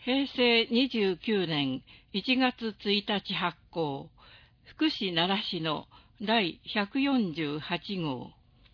平成29年1月1日発行、福祉奈良市の第148号。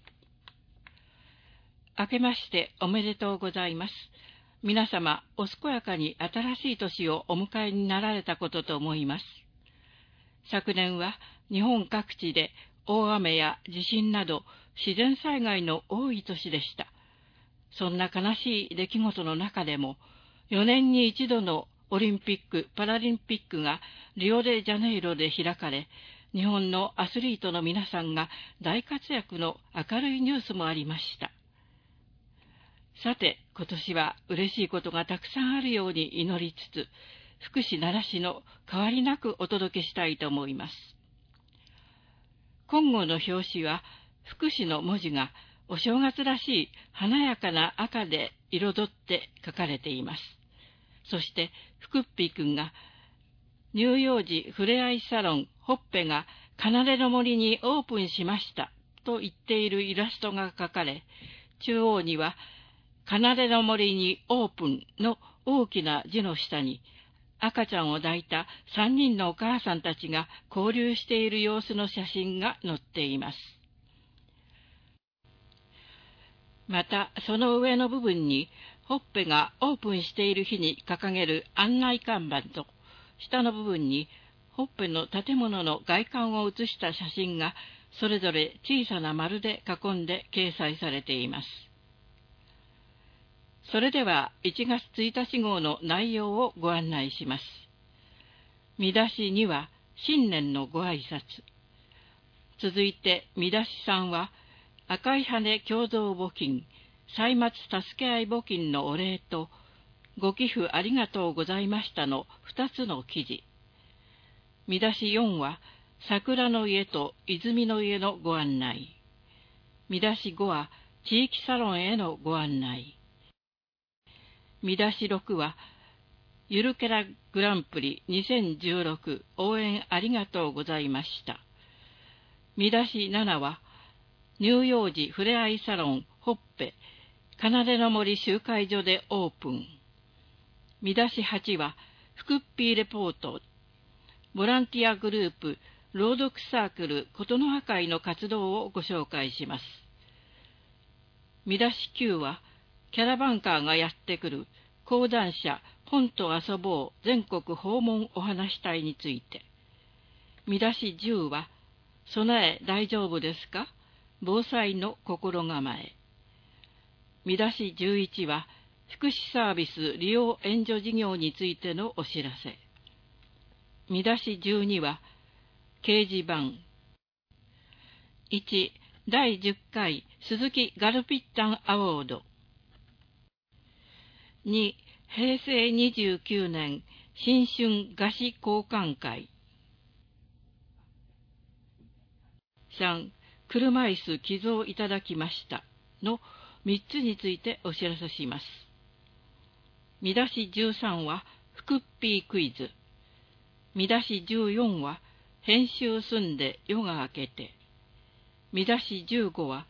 明けましておめでとうございます。皆様、お健やかに新しい年をお迎えになられたことと思います。昨年は日本各地で大雨や地震など自然災害の多い年でした。そんな悲しい出来事の中でも、4年に一度のオリンピック・パラリンピックがリオデジャネイロで開かれ、日本のアスリートの皆さんが大活躍の明るいニュースもありました。さて、今年は嬉しいことがたくさんあるように祈りつつ、福祉奈良市の変わりなくお届けしたいと思います。今後の表紙は、福祉の文字がお正月らしい華やかな赤で彩って書かれています。そして、福っぴーくんが、乳幼児ふれあいサロンほっぺが奏の森にオープンしましたと言っているイラストが描かれ、中央には、奏の森にオープンの大きな字の下に、赤ちゃんを抱いた3人のお母さんたちが交流している様子の写真が載っています。また、その上の部分に、ほっぺがオープンしている日に掲げる案内看板と、下の部分に、ほっぺの建物の外観を写した写真が、それぞれ小さな丸で囲んで掲載されています。それでは1月1日号の内容をご案内します。見出し2は新年のご挨拶。続いて見出し3は赤い羽共同募金、歳末助け合い募金のお礼とご寄付ありがとうございましたの2つの記事。見出し4は桜の家と泉の家のご案内。見出し5は地域サロンへのご案内。見出し6は、ゆるキャラグランプリ2016応援ありがとうございました。見出し7は、乳幼児ふれあいサロンほっぺ、奏の森集会所でオープン。見出し8は、福っぴーレポート、ボランティアグループ、朗読サークル琴の葉会の活動をご紹介します。見出し9は、キャラバンカーがやってくる講談社本と遊ぼう全国訪問お話隊について。見出し10は、備え大丈夫ですか？防災の心構え。見出し11は、福祉サービス利用援助事業についてのお知らせ。見出し12は、掲示板。1、第10回鈴木ガルピッタンアワード。2、平成29年新春菓子交換会。3、車椅子寄贈いただきましたの3つについてお知らせします。見出し13は福っぴークイズ。見出し14は編集済んで夜が明けて。見出し15は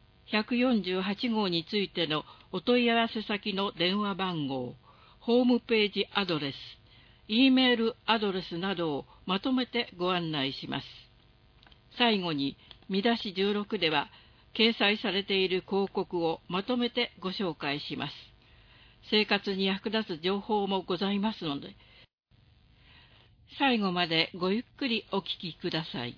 148号についてのお問い合わせ先の電話番号、ホームページアドレス、Eメールアドレスなどをまとめてご案内します。最後に見出し16では掲載されている広告をまとめてご紹介します。生活に役立つ情報もございますので、最後までごゆっくりお聞きください。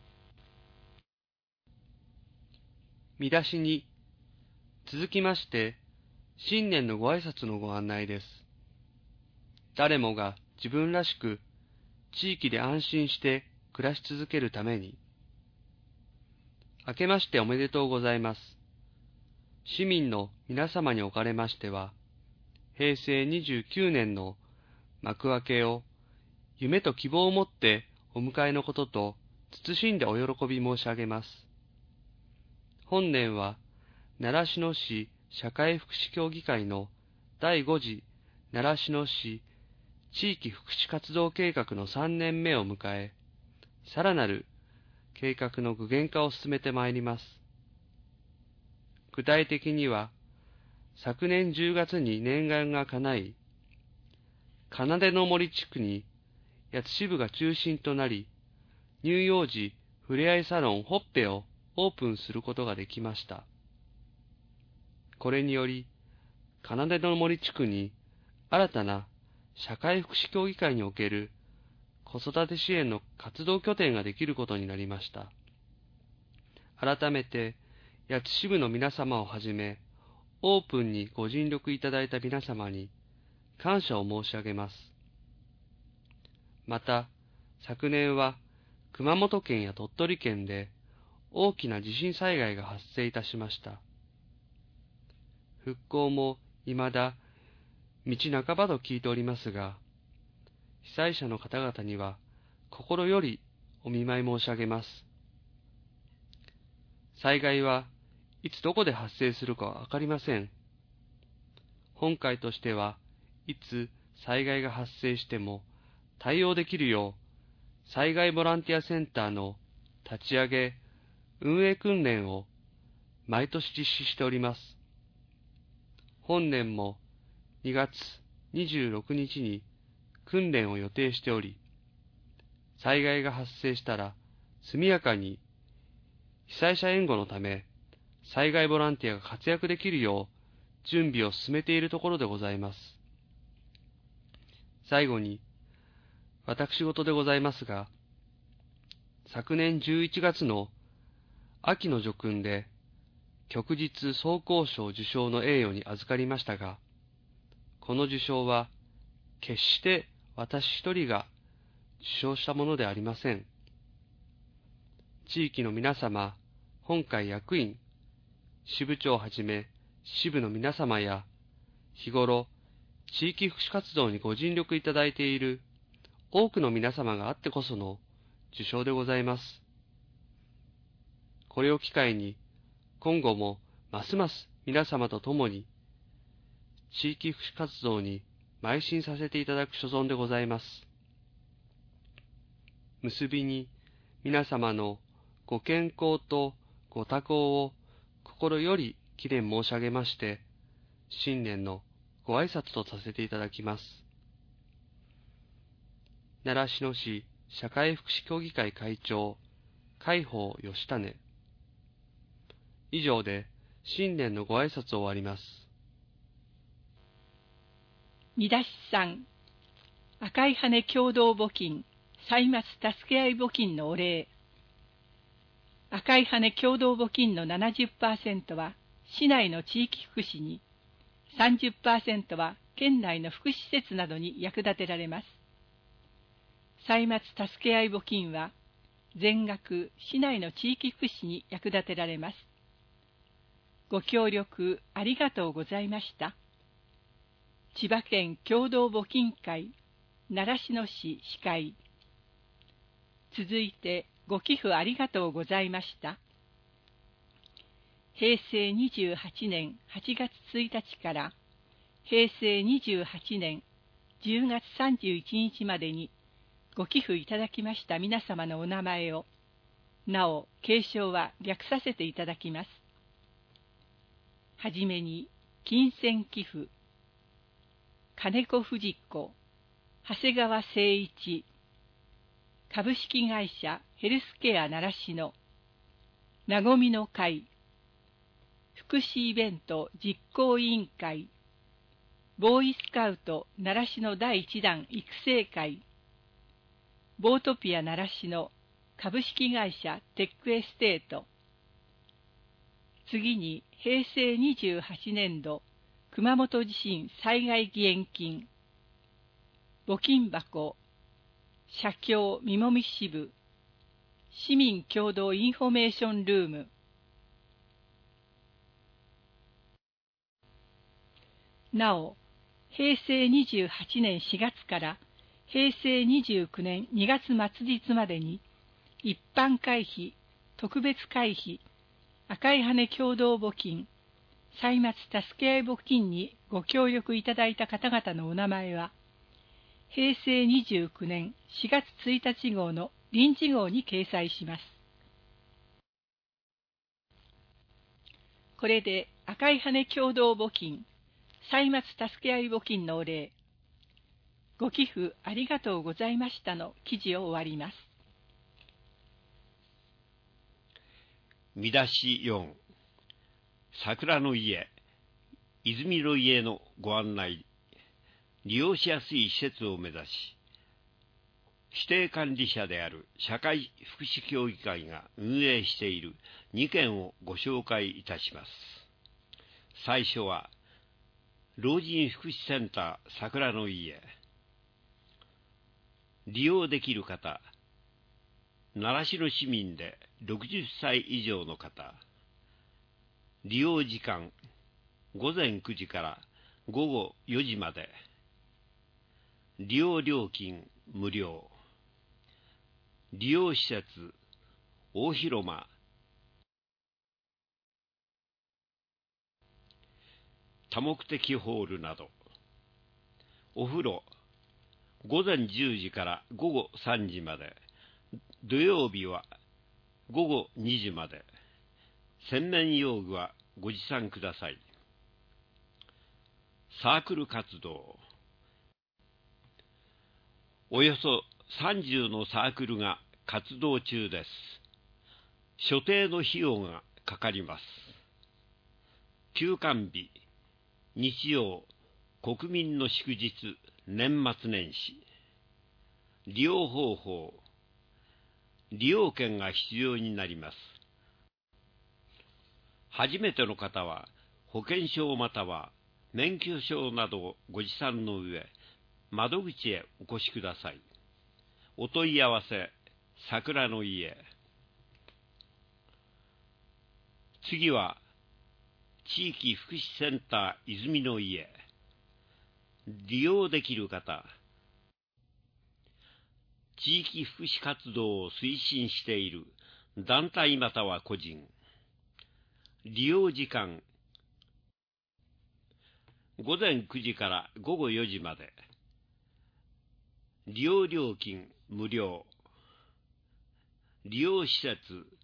見出しに、続きまして、新年のご挨拶のご案内です。誰もが自分らしく、地域で安心して暮らし続けるために、明けましておめでとうございます。市民の皆様におかれましては、平成29年の幕開けを夢と希望を持ってお迎えのことと謹んでお喜び申し上げます。本年は習志野市社会福祉協議会の第5次習志野市地域福祉活動計画の3年目を迎え、さらなる計画の具現化を進めてまいります。具体的には、昨年10月に念願が叶い、 奏の森地区に八津支部が中心となり、乳幼児ふれあいサロンほっぺをオープンすることができました。これにより、奏の森地区に新たな社会福祉協議会における子育て支援の活動拠点ができることになりました。改めて、八津支部の皆様をはじめ、オープンにご尽力いただいた皆様に感謝を申し上げます。また、昨年は熊本県や鳥取県で大きな地震災害が発生いたしました。復興も未だ道半ばと聞いておりますが、被災者の方々には心よりお見舞い申し上げます。災害はいつどこで発生するかわかりません。本会としてはいつ災害が発生しても対応できるよう、災害ボランティアセンターの立ち上げ、運営訓練を毎年実施しております。本年も2月26日に訓練を予定しており、災害が発生したら速やかに被災者援護のため災害ボランティアが活躍できるよう準備を進めているところでございます。最後に、私事でございますが、昨年11月の秋の叙勲で旭日総工賞受賞の栄誉に預かりましたが、この受賞は決して私一人が受賞したものでありません。地域の皆様、本会役員、支部長をはじめ支部の皆様や、日頃地域福祉活動にご尽力いただいている多くの皆様があってこその受賞でございます。これを機会に、今後もますます皆様と共に地域福祉活動に邁進させていただく所存でございます。結びに皆様のご健康とご多幸を心より祈念申し上げまして、新年のご挨拶とさせていただきます。習志野市社会福祉協議会会長、海宝義種。以上で新年のご挨拶を終わります。 見出し3、赤い羽共同募金、歳末助け合い募金のお礼。赤い羽共同募金の 70% は市内の地域福祉に、30% は県内の福祉施設などに役立てられます。歳末助け合い募金は全額市内の地域福祉に役立てられます。ご協力ありがとうございました。千葉県共同募金会習志野市司会。続いてご寄付ありがとうございました。平成28年8月1日から平成28年10月31日までにご寄付いただきました皆様のお名前を、なお継承は略させていただきます。はじめに、金銭寄付、金子藤子、長谷川誠一、株式会社ヘルスケア習志野、なごみの会、福祉イベント実行委員会、ボーイスカウト習志野第1弾育成会、ボートピア習志野株式会社テックエステート。次に平成28年度熊本地震災害義援金、募金箱、社協みもみ支部、市民共同インフォメーションルーム。なお、平成28年4月から平成29年2月末日までに、一般会費、特別会費、赤い羽共同募金、歳末助け合い募金にご協力いただいた方々のお名前は、平成29年4月1日号の臨時号に掲載します。これで赤い羽共同募金、歳末助け合い募金のお礼、 ご寄付ありがとうございましたの記事を終わります。 見出し4、桜の家、泉の家のご案内。利用しやすい施設を目指し、指定管理者である社会福祉協議会が運営している2件をご紹介いたします。最初は、老人福祉センター桜の家。利用できる方、習志野市民で60歳以上の方。利用時間、午前9時から午後4時まで。利用料金無料。利用施設、大広間。多目的ホールなど。お風呂、午前10時から午後3時まで。土曜日は午後2時まで。洗面用具はご持参ください。サークル活動。およそ30のサークルが活動中です。所定の費用がかかります。休館日、日曜、国民の祝日、年末年始。利用方法。利用券が必要になります。初めての方は、保険証または免許証などをご持参の上、窓口へお越しください。お問い合わせ、桜の家。次は、地域福祉センター泉の家。利用できる方、地域福祉活動を推進している団体または個人。利用時間、午前9時から午後4時まで。利用料金無料。利用施設、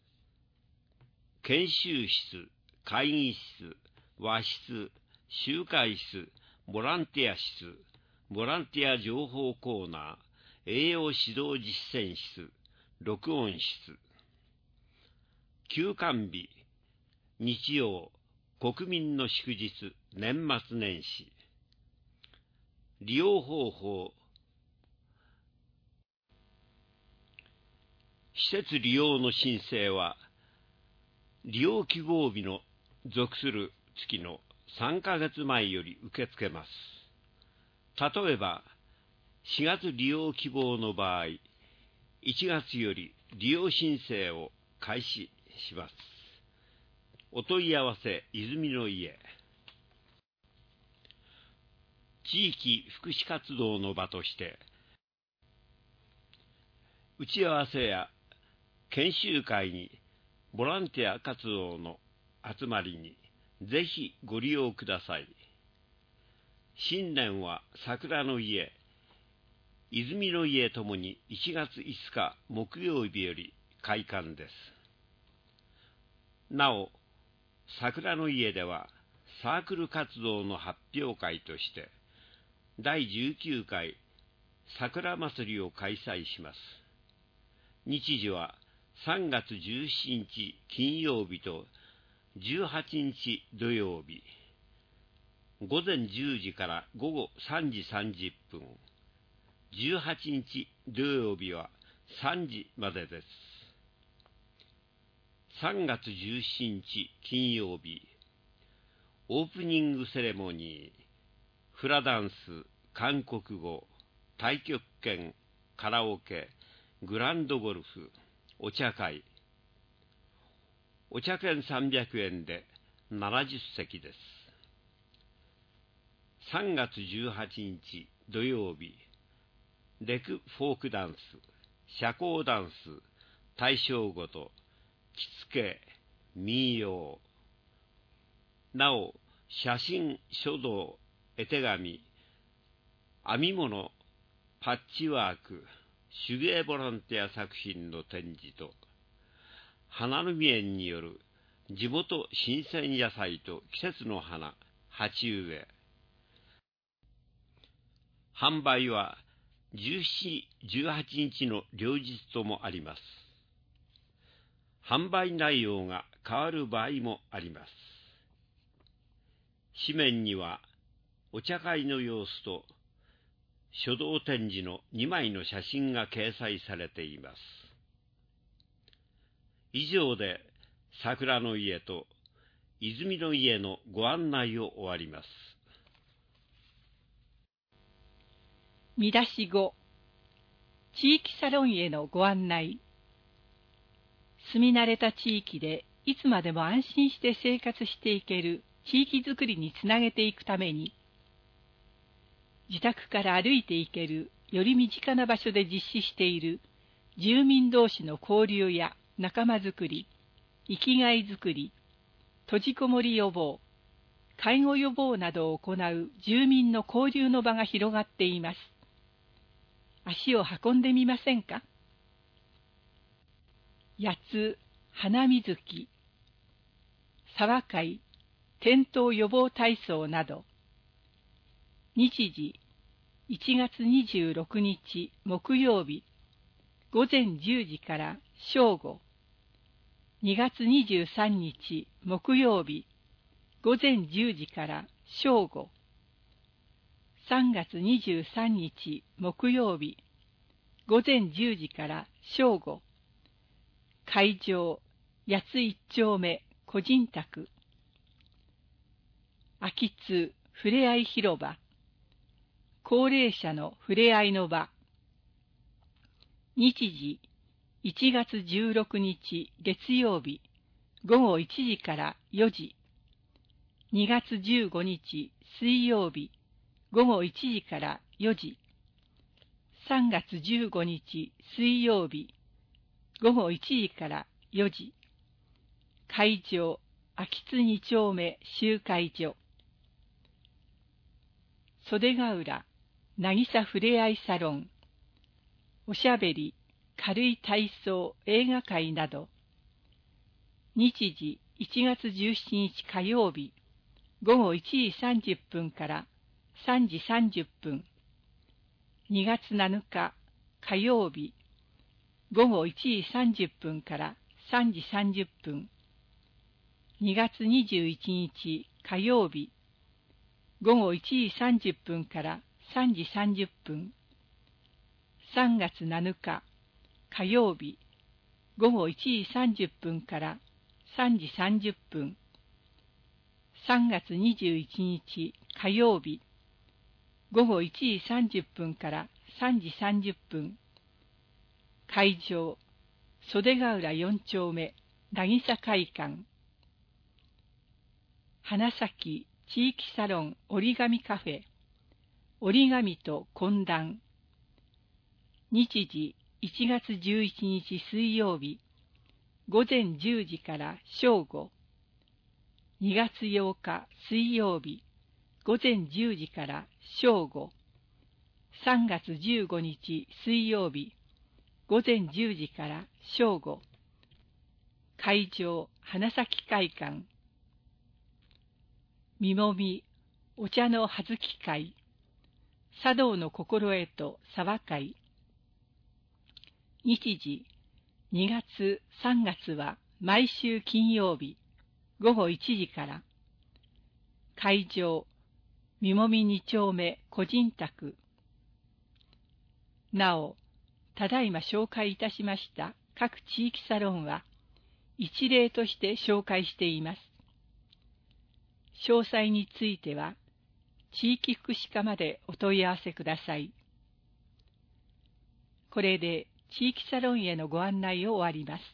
研修室、会議室、和室、集会室、ボランティア室、ボランティア情報コーナー、栄養指導実践室、録音室。休館日、日曜、国民の祝日、年末年始。利用方法。施設利用の申請は、利用希望日の属する月の3ヶ月前より受け付けます。例えば、4月利用希望の場合、1月より利用申請を開始します。お問い合わせ、泉の家。地域福祉活動の場として、打ち合わせや研修会にボランティア活動の集まりにぜひご利用ください。新年は桜の家、泉の家ともに1月5日木曜日より開館です。なお、桜の家ではサークル活動の発表会として第19回桜祭りを開催します。日時は3月17日金曜日と18日土曜日、午前10時から午後3時30分、18日土曜日は3時までです。3月17日金曜日、オープニングセレモニー、フラダンス、韓国語、太極拳、カラオケ、グランドゴルフ、お茶会。お茶券300円で70席です。3月18日土曜日、レクフォークダンス、社交ダンス、大正ごと、着付け、民謡。なお、写真、書道、絵手紙、編み物、パッチワーク、手芸ボランティア作品の展示と、花の実園による地元新鮮野菜と季節の花、鉢植え。販売は 17、18日の両日ともあります。販売内容が変わる場合もあります。紙面にはお茶会の様子と書道展示の2枚の写真が掲載されています。以上で桜の家と泉の家のご案内を終わります。 見出し5、地域サロンへのご案内。住み慣れた地域でいつまでも安心して生活していける地域づくりにつなげていくために、自宅から歩いていけるより身近な場所で実施している住民同士の交流や仲間づくり、生きがいづくり、閉じこもり予防、介護予防などを行う住民の交流の場が広がっています。足を運んでみませんか？八つ、花水木、沢会、転倒予防体操など、日時、1月26日木曜日、午前10時から正午、2月23日木曜日、午前10時から正午、3月23日木曜日、午前10時から正午、会場、八つ一丁目個人宅、秋津ふれあい広場、高齢者のふれあいの場、日時、1月16日月曜日、午後1時から4時、2月15日水曜日、午後1時から4時、3月15日水曜日、午後1時から4時、会場、秋津2丁目集会所、袖ヶ浦、渚ふれあいサロン、おしゃべり、軽い体操、映画会など、日時1月17日火曜日、午後1時30分から3時30分、2月7日火曜日、午後1時30分から3時30分、2月21日火曜日、午後1時30分から3時30分、3月7日火曜日、午後1時30分から3時30分、3月21日火曜日、午後1時30分から3時30分、会場、袖ヶ浦4丁目、渚会館、花咲地域サロン折り紙カフェ、折り紙と懇談、日時1月11日水曜日、午前10時から正午、2月8日水曜日、午前10時から正午、3月15日水曜日、午前10時から正午、会場、花咲会館、みもみ、お茶の葉月会、茶道の心得と沢会、日時、2月、3月は毎週金曜日、午後1時から、会場、みもみ2丁目個人宅。なお、ただいま紹介いたしました各地域サロンは、一例として紹介しています。詳細については、地域福祉課までお問い合わせください。これで地域サロンへのご案内を終わります。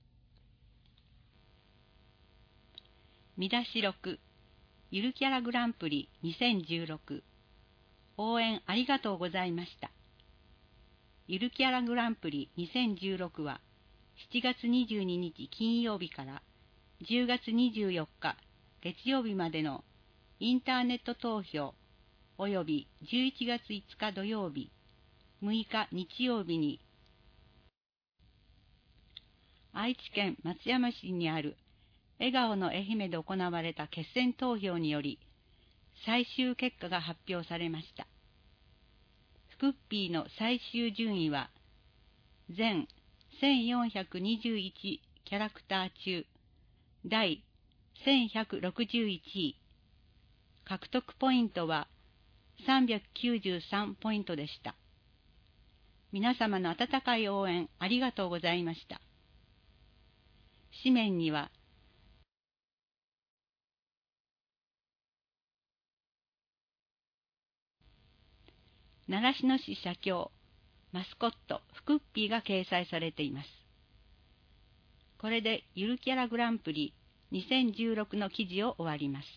見出し6、ゆるキャラグランプリ2016、応援ありがとうございました。ゆるキャラグランプリ2016は、7月22日金曜日から10月24日月曜日までのインターネット投票および11月5日土曜日、6日日曜日に愛知県松山市にある笑顔の愛媛で行われた決選投票により最終結果が発表されました。 クッピーの最終順位は、全1421キャラクター中、第1161位。獲得ポイントは393ポイントでした。皆様の温かい応援ありがとうございました。紙面には、習志野市社協マスコットフクッピーが掲載されています。これでゆるキャラグランプリ2016の記事を終わります。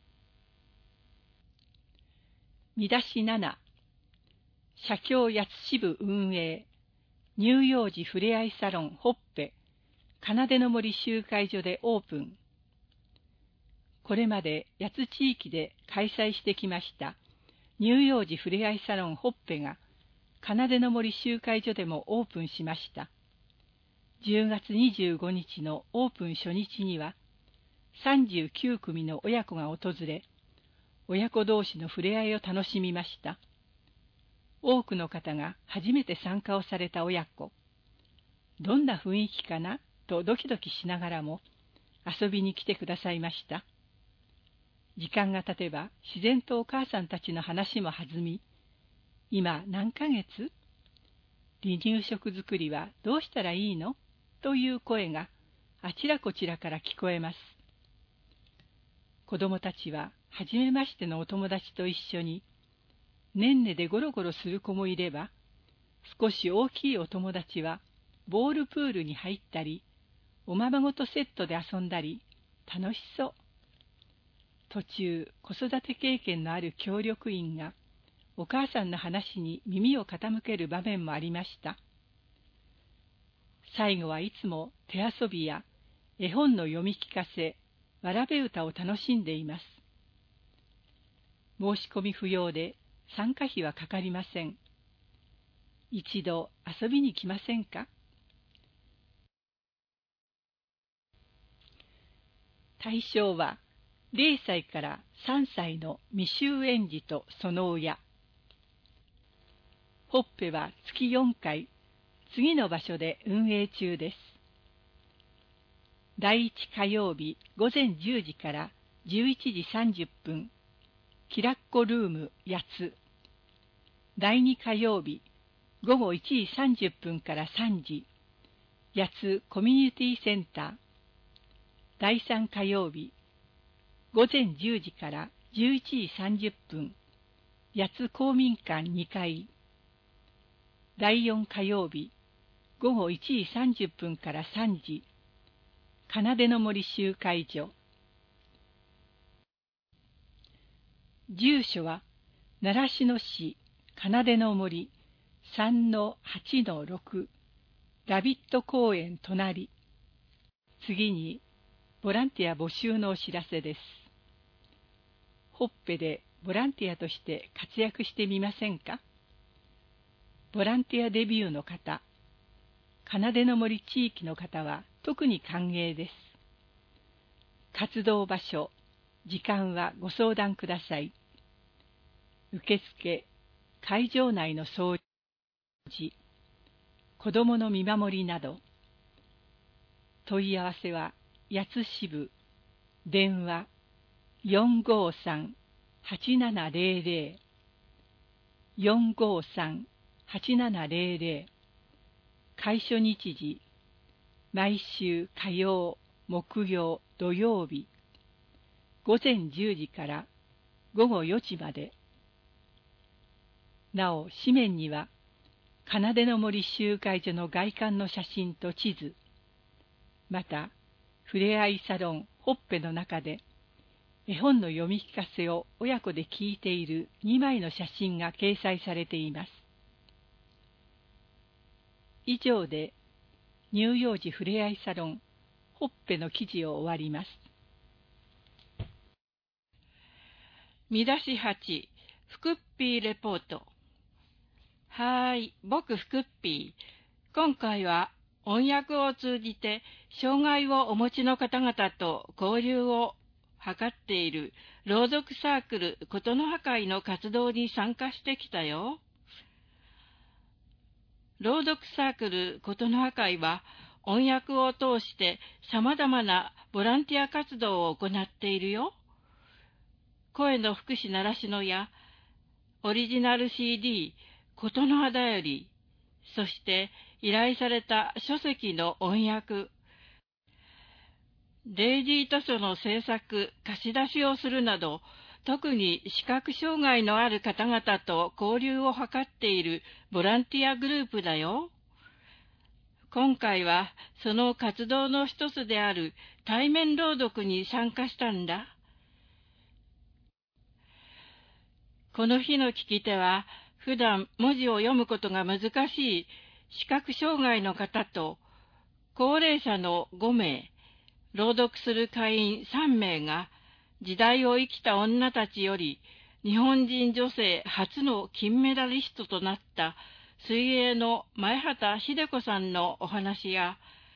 見出し7、社協八津支部運営、乳幼児ふれあいサロンほっぺ、奏の森集会所でオープン。これまで八津地域で開催してきました乳幼児ふれあいサロンほっぺが、奏の森集会所でもオープンしました。10月25日のオープン初日には、39組の親子が訪れ、親子同士の触れ合いを楽しみました。多くの方が初めて参加をされた親子。どんな雰囲気かなとドキドキしながらも遊びに来てくださいました。時間が経てば自然とお母さんたちの話も弾み、今何ヶ月？離乳食作りはどうしたらいいの？という声があちらこちらから聞こえます。子供たちは初めましてのお友達と一緒に、ねんねでゴロゴロする子もいれば、少し大きいお友達はボールプールに入ったり、おままごとセットで遊んだり、楽しそう。途中、子育て経験のある協力員が、お母さんの話に耳を傾ける場面もありました。最後はいつも手遊びや絵本の読み聞かせ、わらべ歌を楽しんでいます。申し込み不要で参加費はかかりません。一度遊びに来ませんか？対象は0歳から3歳の未就園児とその親。ほっぺは月4回、次の場所で運営中です。第1火曜日午前10時から11時30分、きらっこルーム八つ。第2火曜日午後1時30分から3時、八つコミュニティセンター。第3火曜日午前10時から11時30分、八つ公民館2階。第4火曜日午後1時30分から3時、奏の森集会所。住所は習志野市奏の森 3-8-6 ラビット公園隣。次にボランティア募集のお知らせです。ほっぺでボランティアとして活躍してみませんか？ボランティアデビューの方、奏の森地域の方は特に歓迎です。活動場所、時間はご相談ください。受付、会場内の掃除、子どもの見守りなど。問い合わせは八津支部、電話 453-8700 453-8700。開所日時、毎週火曜、木曜、土曜日、午前10時から午後4時まで。なお、紙面には、奏の森集会所の外観の写真と地図、また、ふれあいサロンほっぺの中で、絵本の読み聞かせを親子で聞いている2枚の写真が掲載されています。以上で、乳幼児ふれあいサロンほっぺの記事を終わります。見出し8、ふくっぴーレポート。はーい、僕ふくっぴー。今回は音訳を通じて障害をお持ちの方々と交流を図っている朗読サークルことのは会の活動に参加してきたよ。 朗読サークル琴の葉会は、音訳を通して様々なボランティア活動を行っているよ。声の福祉習志野や、オリジナル CD、琴の葉だより、そして依頼された書籍の音訳、デイジー図書の制作、貸し出しをするなど、特に視覚障害のある方々と交流を図っているボランティアグループだよ。今回はその活動の一つである対面朗読に参加したんだ。この日の聞き手は、普段文字を読むことが難しい視覚障害の方と、高齢者の5名、朗読する会員3名が、時代を生きた女たちより、日本人女性初の金メダリストとなった水泳の前畑秀子さんのお話や、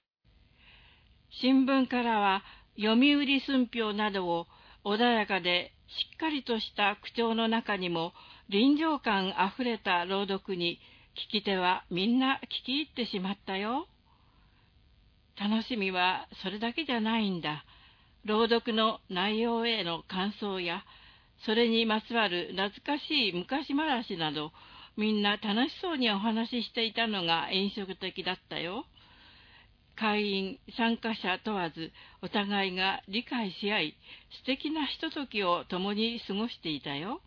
新聞からは読売寸評などを穏やかでしっかりとした口調の中にも臨場感あふれた朗読に聞き手はみんな聞き入ってしまったよ。楽しみはそれだけじゃないんだ。朗読の内容への感想や、それにまつわる懐かしい昔話など、みんな楽しそうにお話ししていたのが印象的だったよ。会員、参加者問わず、お互いが理解し合い、素敵なひとときを共に過ごしていたよ。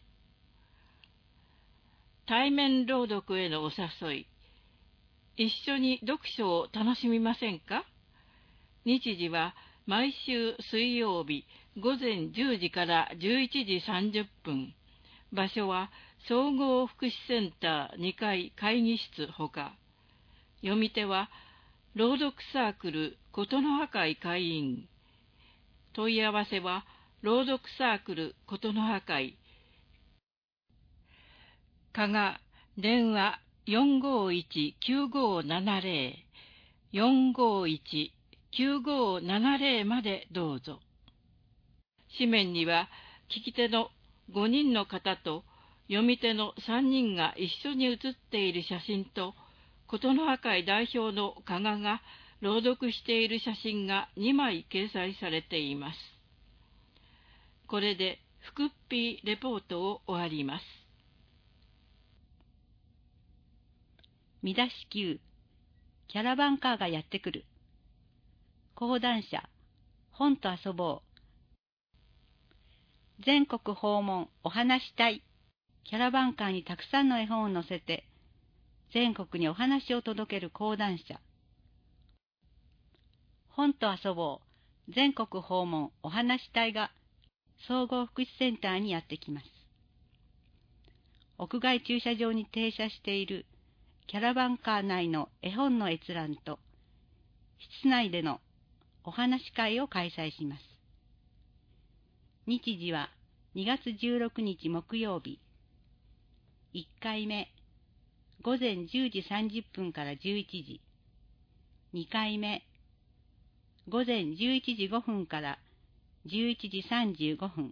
対面朗読へのお誘い。一緒に読書を楽しみませんか？日時は毎週水曜日午前10時から11時30分。場所は総合福祉センター2階会議室ほか。読み手は朗読サークル琴の葉会会員。問い合わせは朗読サークル琴の葉会。加賀電話451-9570 451-9570までどうぞ。紙面には聞き手の5人の方と読み手の3人が一緒に写っている写真と、琴の葉会代表の加賀が朗読している写真が2枚掲載されています。これで福っぴーレポートを終わります。 見出し9、キャラバンカーがやってくる。講談社、本と遊ぼう。全国訪問お話したい。キャラバンカーにたくさんの絵本を載せて、全国にお話を届ける講談社。本と遊ぼう。全国訪問お話したいが、総合福祉センターにやってきます。屋外駐車場に停車しているキャラバンカー内の絵本の閲覧と、室内でのお話会を開催します。日時は2月16日木曜日。1回目、午前10時30分から11時。2回目、午前11時5分から11時35分。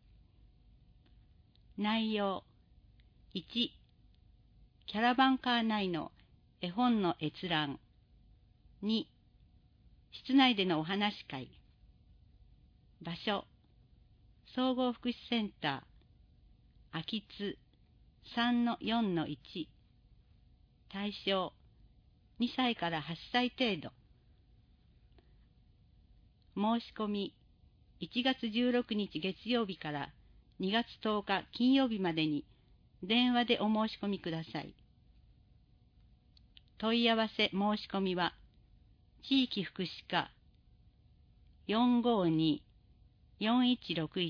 内容、1、キャラバンカー内の絵本の閲覧。2、室内でのお話会。場所、総合福祉センター、秋津 3-4-1。対象、2歳から8歳程度。申し込み、1月16日月曜日から2月10日金曜日までに電話でお申し込みください。問い合わせ申し込みは、地域福祉課 452-4161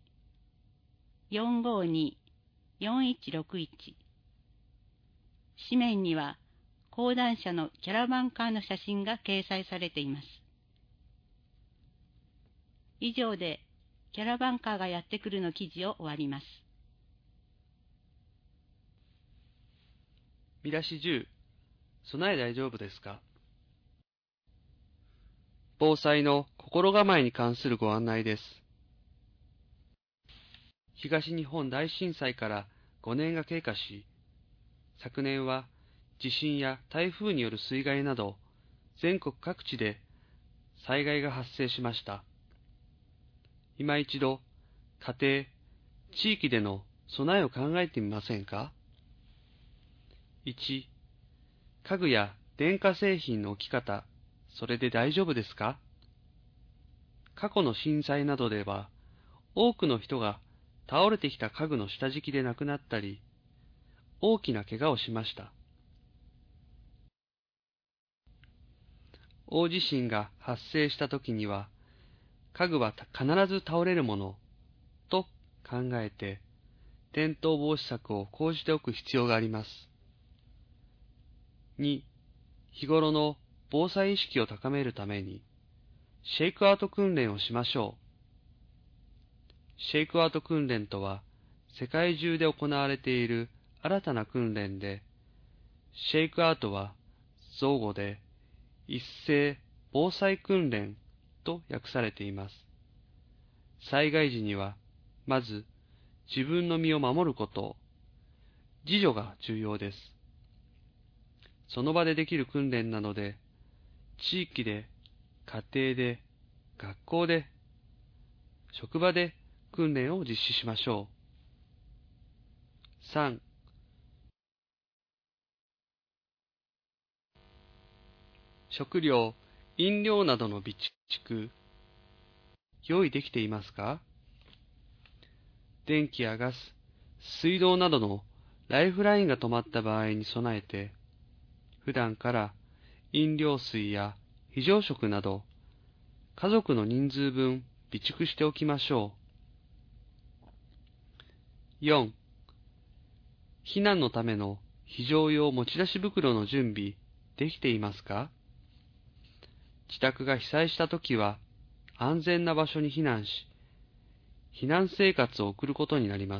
452-4161。紙面には講談社のキャラバンカーの写真が掲載されています。以上でキャラバンカーがやってくるの記事を終わります。 見出し10、備え大丈夫ですか？防災の心構えに関するご案内です。東日本大震災から5年が経過し、昨年は地震や台風による水害など、全国各地で災害が発生しました。今一度、家庭、地域での備えを考えてみませんか？ 1. 家具や電化製品の置き方、それで大丈夫ですか？過去の震災などでは、多くの人が倒れてきた家具の下敷きで亡くなったり、大きな怪我をしました。大地震が発生したときには、家具は必ず倒れるものと考えて、転倒防止策を講じておく必要があります。2. 日頃の防災意識を高めるために、シェイクアウト訓練をしましょう。シェイクアウト訓練とは、世界中で行われている新たな訓練で、シェイクアウトは造語で一斉防災訓練と訳されています。災害時には、まず自分の身を守ること、自助が重要です。その場でできる訓練なので、地域で、家庭で、学校で、職場で訓練を実施しましょう。3. 食料、飲料などの備蓄、用意できていますか？電気やガス、水道などのライフラインが止まった場合に備えて、普段から飲料水や非常食など、家族の人数分備蓄しておきましょう。4. 避難のための非常用持ち出し袋の準備できていますか？自宅が被災したときは安全な場所に避難し、避難生活を送ることになります。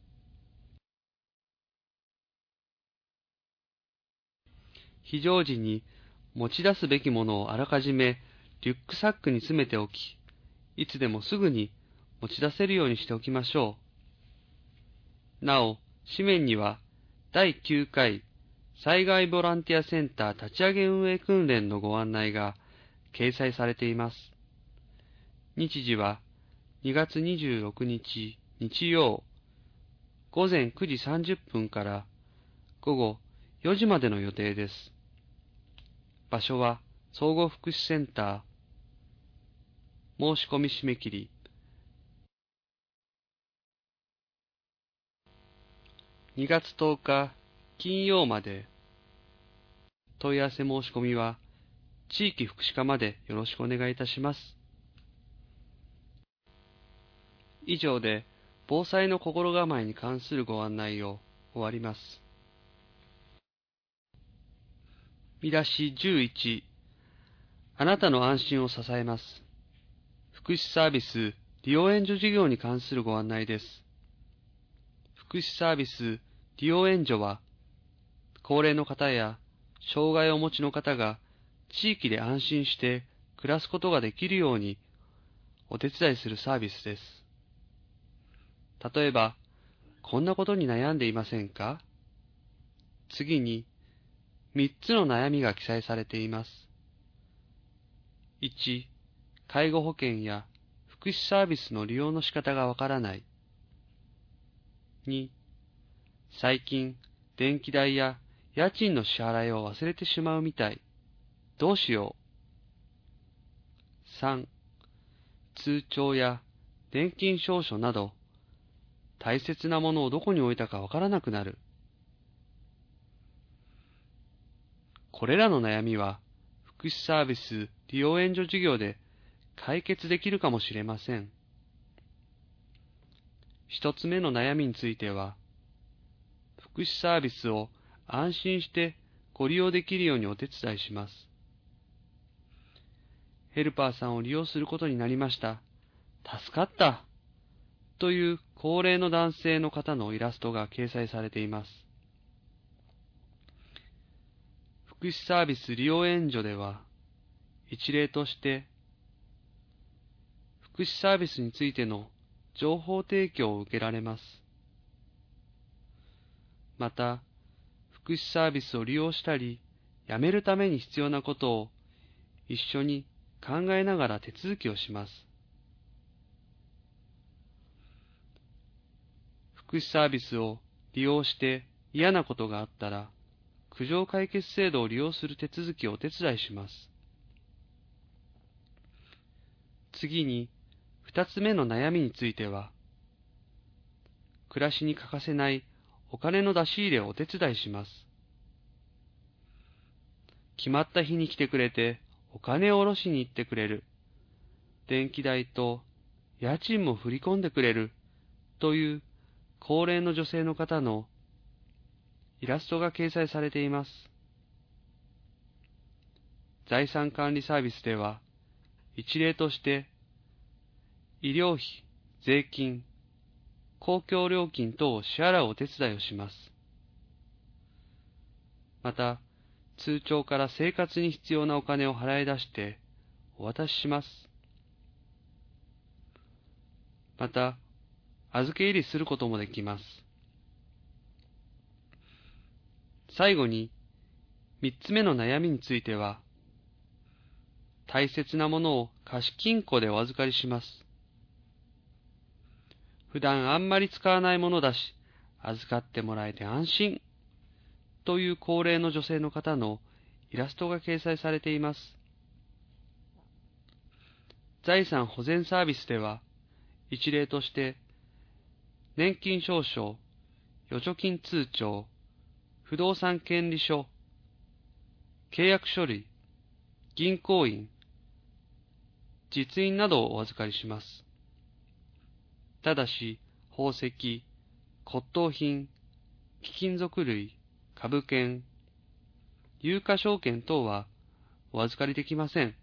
非常時に持ち出すべきものをあらかじめリュックサックに詰めておき、いつでもすぐに持ち出せるようにしておきましょう。なお、紙面には第9回災害ボランティアセンター立ち上げ運営訓練のご案内が掲載されています。日時は2月26日日曜午前9時30分から午後4時までの予定です。場所は総合福祉センター。申し込み締め切り2月10日金曜まで。問い合わせ申し込みは地域福祉課までよろしくお願いいたします。以上で防災の心構えに関するご案内を終わります。見出し11、あなたの安心を支えます。福祉サービス利用援助事業に関するご案内です。福祉サービス利用援助は、高齢の方や障害をお持ちの方が地域で安心して暮らすことができるようにお手伝いするサービスです。例えば、こんなことに悩んでいませんか？次に、3つの悩みが記載されています。1、介護保険や福祉サービスの利用の仕方がわからない。2、最近、電気代や家賃の支払いを忘れてしまうみたい。どうしよう。3、通帳や年金証書など、大切なものをどこに置いたかわからなくなる。これらの悩みは、福祉サービス利用援助事業で解決できるかもしれません。一つ目の悩みについては、福祉サービスを安心してご利用できるようにお手伝いします。ヘルパーさんを利用することになりました。助かった。という高齢の男性の方のイラストが掲載されています。福祉サービス利用援助では、一例として、福祉サービスについての情報提供を受けられます。また、 福祉サービスを利用したり、やめるために必要なことを一緒に考えながら手続きをします。福祉サービスを利用して嫌なことがあったら、苦情解決制度を利用する手続きをお手伝いします。次に、2つ目の悩みについては、暮らしに欠かせないお金の出し入れをお手伝いします。決まった日に来てくれてお金を下ろしに行ってくれる。電気代と家賃も振り込んでくれるという高齢の女性の方のイラストが掲載されています。財産管理サービスでは、一例として医療費、税金、公共料金等を支払うお手伝いをします。また、通帳から生活に必要なお金を払い出してお渡しします。また、預け入りすることもできます。最後に、3つ目の悩みについては、大切なものを貸金庫でお預かりします。普段あんまり使わないものだし、預かってもらえて安心という高齢の女性の方のイラストが掲載されています。財産保全サービスでは、一例として、年金証書、預貯金通帳、不動産権利書、契約書類、銀行印、実印などをお預かりします。ただし、宝石、骨董品、貴金属類、株券、有価証券等はお預かりできません。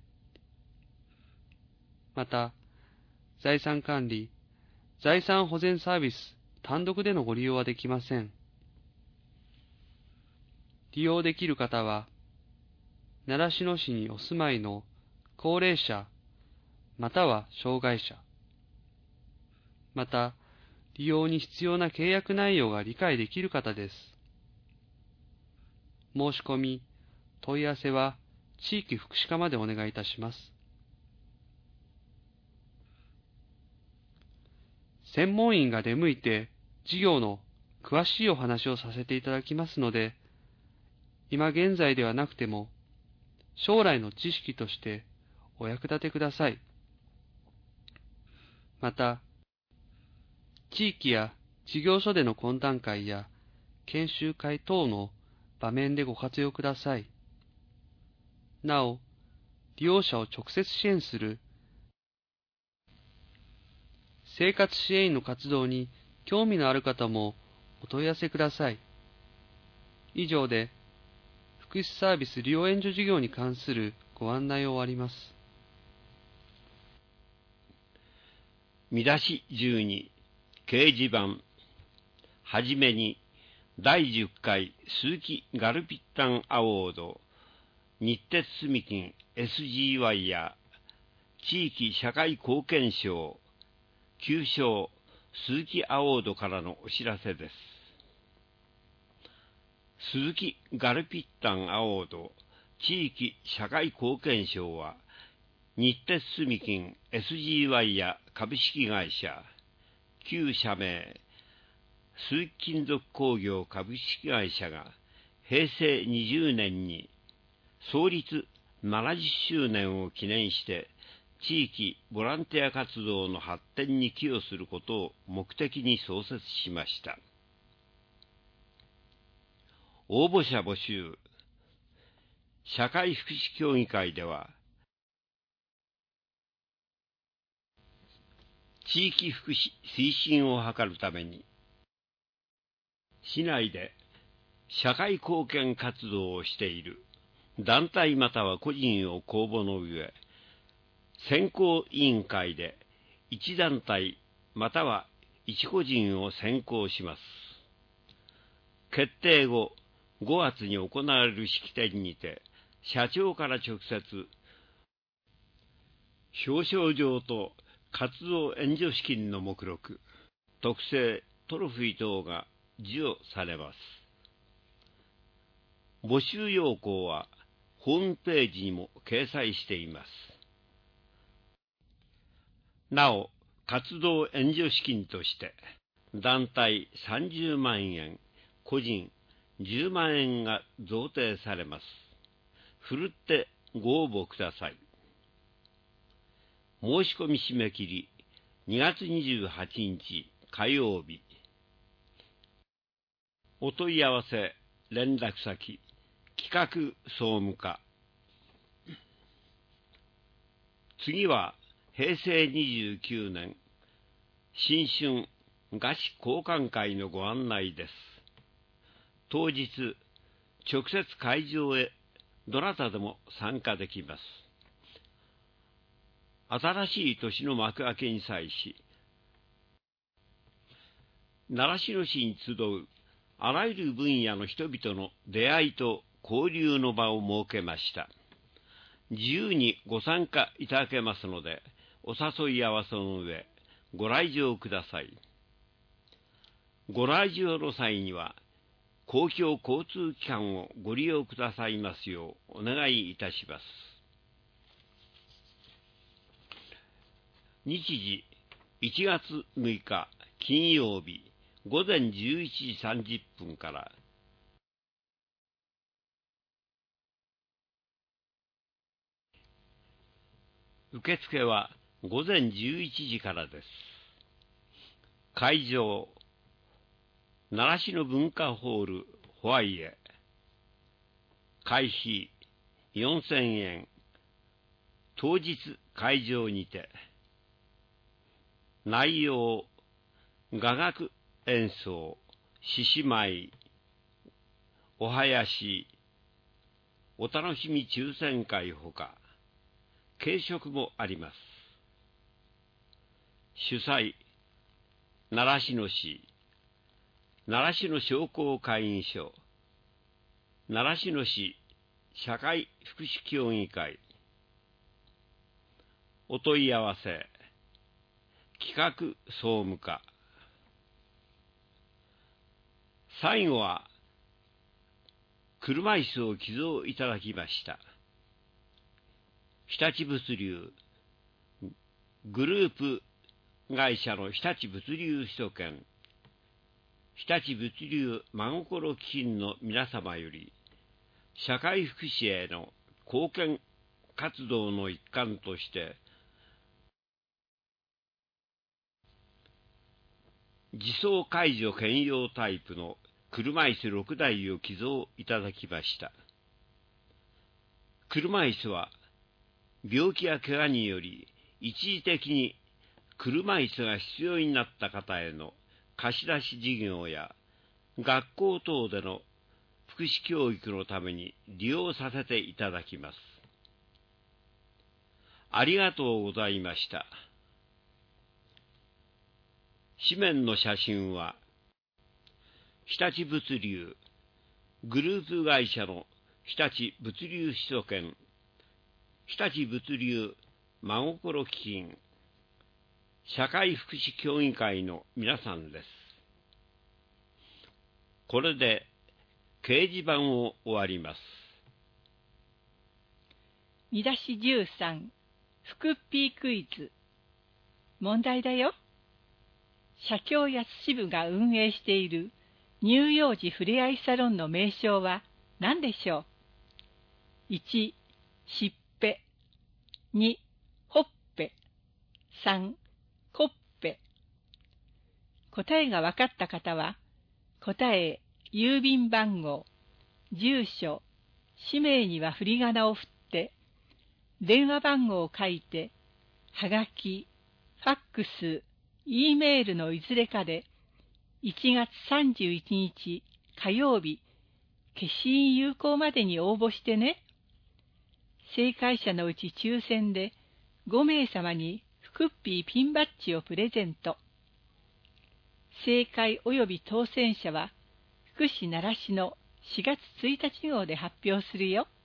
また、財産管理、財産保全サービス単独でのご利用はできません。利用できる方は、習志野市にお住まいの高齢者、または障害者、また、利用に必要な契約内容が理解できる方です。申し込み、問い合わせは地域福祉課までお願いいたします。専門員が出向いて事業の詳しいお話をさせていただきますので、今現在ではなくても将来の知識としてお役立てください。また、地域や事業所での懇談会や研修会等の場面でご活用ください。なお、利用者を直接支援する生活支援員の活動に興味のある方もお問い合わせください。以上で、福祉サービス利用援助事業に関するご案内を終わります。 見出し12、掲示板。はじめに、第10回鈴木ガルピッタンアワード、日鉄住金 SGY や地域社会貢献賞、旧賞鈴木アワードからのお知らせです。鈴木ガルピッタンアワード地域社会貢献賞は、日鉄住金 SGY や株式会社、旧社名、鈴木金属工業株式会社が平成20年に創立70周年を記念して地域ボランティア活動の発展に寄与することを目的に創設しました。応募者募集。社会福祉協議会では、地域福祉推進を図るために、市内で社会貢献活動をしている団体または個人を公募の上、選考委員会で1団体または1個人を選考します。決定後、5月に行われる式典にて、社長から直接、表彰状と活動援助資金の目録、特製トロフィー等が授与されます。 募集要項はホームページにも掲載しています。なお、活動援助資金として、団体30万円、個人10万円が贈呈されます。ふるってご応募ください。申し込み締め切り2月28日火曜日。お問い合わせ連絡先企画総務課。次は平成29年新春菓子交換会のご案内です。当日直接会場へどなたでも参加できます。新しい年の幕開けに際し、習志野市に集うあらゆる分野の人々の出会いと交流の場を設けました。自由にご参加いただけますので、お誘い合わせの上、ご来場ください。ご来場の際には、公共交通機関をご利用くださいますようお願いいたします。日時1月6日金曜日午前11時30分から。受付は午前11時からです。会場、習志野文化ホールホワイエ。会費4000円。当日会場にて。内容、雅楽演奏、獅子舞、お囃子、お楽しみ抽選会ほか、軽食もあります。主催、習志野市、習志野商工会議所、習志野市社会福祉協議会。お問い合わせ、企画総務課。最後は、車椅子を寄贈いただきました。日立物流、グループ会社の日立物流首都圏、日立物流真心基金の皆様より、社会福祉への貢献活動の一環として、自走介助兼用タイプの車椅子6台を寄贈いただきました。車椅子は病気や怪我により一時的に車椅子が必要になった方への貸し出し事業や学校等での福祉教育のために利用させていただきます。ありがとうございました。紙面の写真は、日立物流、グループ会社の日立物流首都圏、日立物流真心基金、社会福祉協議会の皆さんです。これで掲示板を終わります。 見出し13、フクッピークイズ。問題だよ。社協や支部が運営している乳幼児ふれあいサロンの名称は何でしょう。1、しっぺ。2、ほっぺ。3、こっぺ。答えが分かった方は、答え、郵便番号、住所、氏名には振り仮名を振って、電話番号を書いて、はがき、ファックス、Eメールのいずれかで、1月31日火曜日、消印有効までに応募してね。正解者のうち抽選で5名様にフクッピーピンバッジをプレゼント。正解及び当選者は、福祉習志の4月1日号で発表するよ。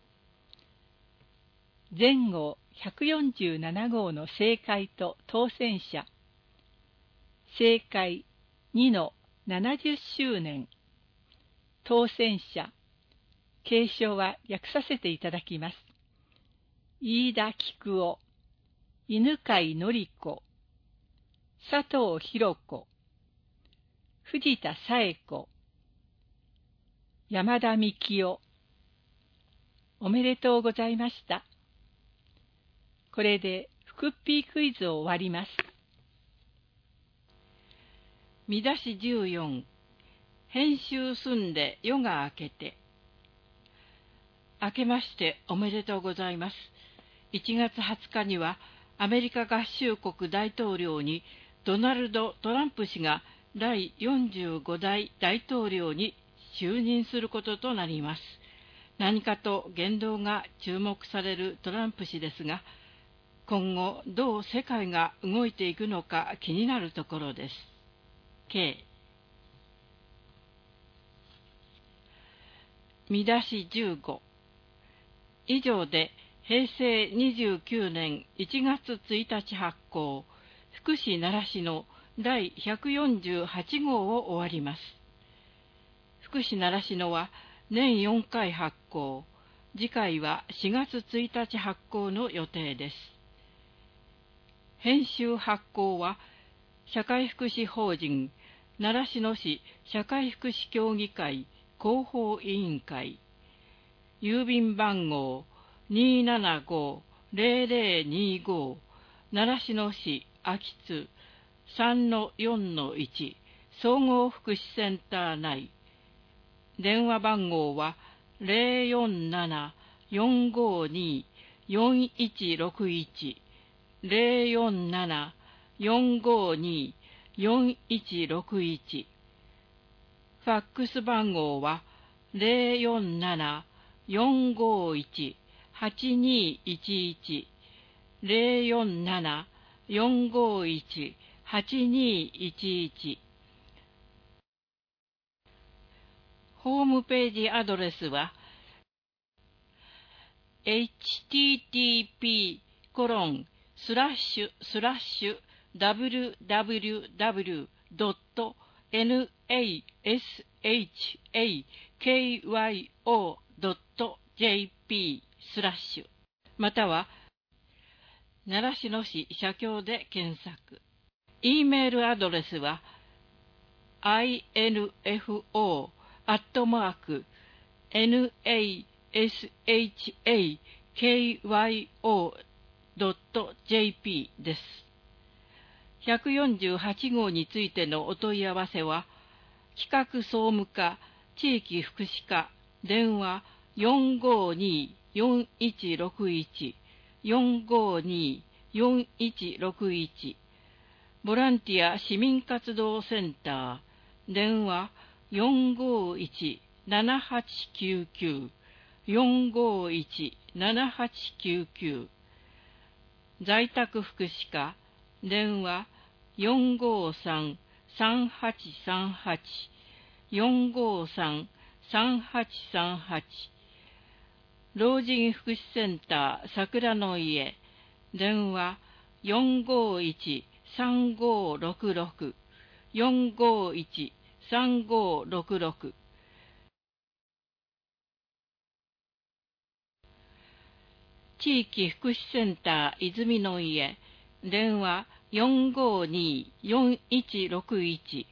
前号147号の正解と当選者。正解2の70周年。当選者継承は訳させていただきます。飯田菊夫、犬飼典子、佐藤博子、藤田紗恵子、山田幹夫。おめでとうございました。これでフクッピークイズを終わります。見出し14、編集済んで夜が明けて。明けましておめでとうございます。1月20日にはアメリカ合衆国大統領にドナルド・トランプ氏が第45代大統領に就任することとなります。何かと言動が注目されるトランプ氏ですが、今後どう世界が動いていくのか気になるところです。K。見出し15。以上で平成29年1月1日発行、福祉習志野第148号を終わります。福祉習志野は年4回発行、次回は4月1日発行の予定です。編集発行は社会福祉法人習志野市社会福祉協議会広報委員会、郵便番号 275-0025 習志野市秋津 3-4-1 総合福祉センター内、電話番号は 047-452-4161 047-452-4161、ファックス番号は 047-451-8211 047-451-8211。ホームページアドレスは http://www.nashakyo.jp/ または習志野市社協で検索。E メールアドレスは info@nashakyo.jp です。148号についてのお問い合わせは、企画総務課地域福祉課電話 452-4161 452-4161、ボランティア市民活動センター電話 451-7899 451-7899、在宅福祉課電話 453-3838 453-3838、老人福祉センター桜の家電話 451-3566 451-3566、地域福祉センター泉の家電話 452-4161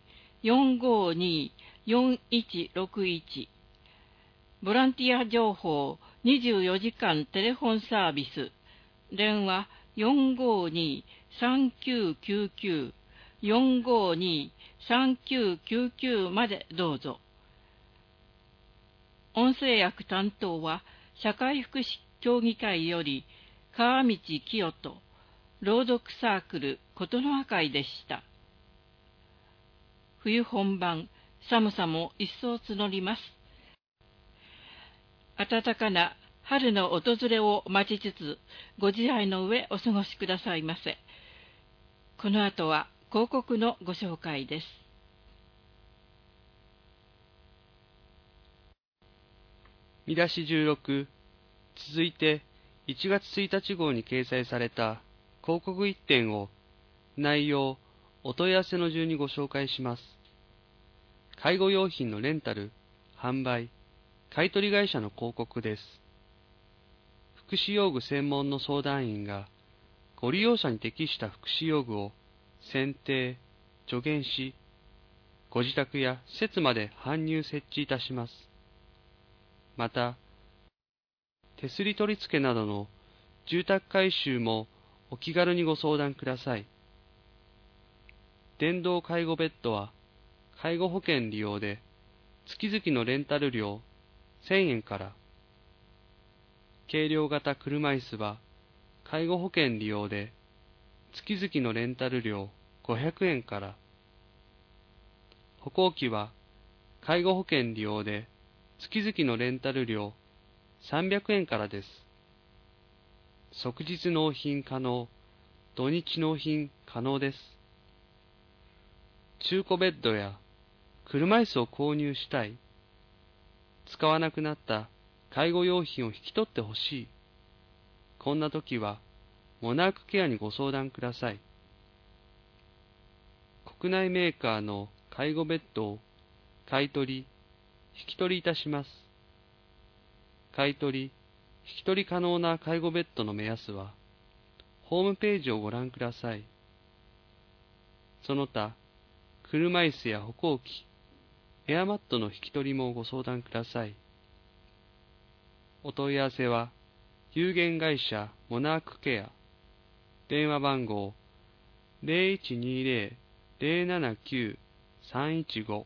452-4161、ボランティア情報24時間テレフォンサービス電話 452-3999 452-3999 までどうぞ。音声訳担当は社会福祉協議会より川道清人、朗読サークル琴の葉会でした。冬本番、寒さも一層募ります。暖かな春の訪れを待ちつつ、ご自愛の上お過ごしくださいませ。この後は広告のご紹介です。 見出し16、続いて1月1日号に掲載された広告1点を内容、お問い合わせの順にご紹介します。介護用品のレンタル、販売、 買取会社の広告です。福祉用具専門の相談員が、ご利用者に適した福祉用具を選定、助言し、ご自宅や施設まで搬入設置いたします。また、手すり取り付けなどの住宅改修もお気軽にご相談ください。電動介護ベッドは介護保険利用で月々のレンタル料1000円から、軽量型車椅子は介護保険利用で月々のレンタル料500円から、歩行器は介護保険利用で月々のレンタル料300円からです。即日納品可能、土日納品可能です。中古ベッドや車椅子を購入したい、使わなくなった介護用品を引き取ってほしい、こんな時はモナークケアにご相談ください。国内メーカーの介護ベッドを買い取り、引き取りいたします。買い取り、引き取り可能な介護ベッドの目安は、ホームページをご覧ください。その他、車椅子や歩行器、エアマットの引き取りもご相談ください。お問い合わせは、有限会社モナークケア、電話番号 0120-079-315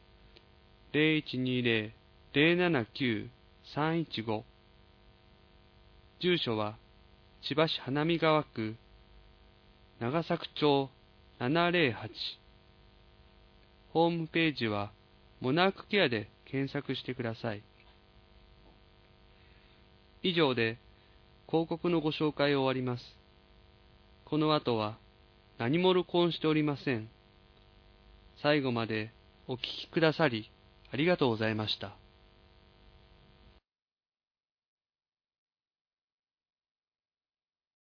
0120-079-315、住所は千葉市花見川区長作町708、ホームページはモナークケアで検索してください。以上で広告のご紹介を終わります。この後は何も録音しておりません。最後までお聞きくださりありがとうございました。